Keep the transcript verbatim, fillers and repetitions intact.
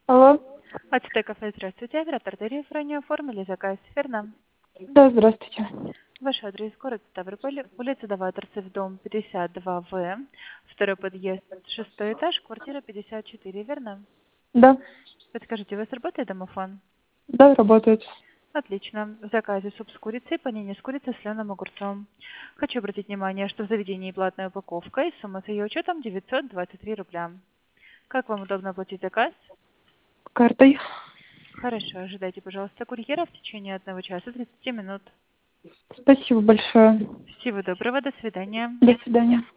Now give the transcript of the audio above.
Алло. Ацтек кафе, здравствуйте. Оператор Дарья ранее оформили заказ. Верно. Да, здравствуйте. Ваш адрес город Ставрополь, улица Даваторцев, дом пятьдесят два В, второй подъезд, шестой этаж, квартира пятьдесят четыре, верно? Да, Подскажите, у вас работает домофон? да, работает. Отлично. В заказе суп с курицей, панини с курицей с соленым огурцом. Хочу обратить внимание, что в заведении платная упаковка и сумма с ее учетом девятьсот двадцать три рубля. Как вам удобно оплатить заказ? Картой. Хорошо, ожидайте, пожалуйста, курьера в течение одного часа тридцати минут. Спасибо большое. Всего доброго, до свидания. До свидания.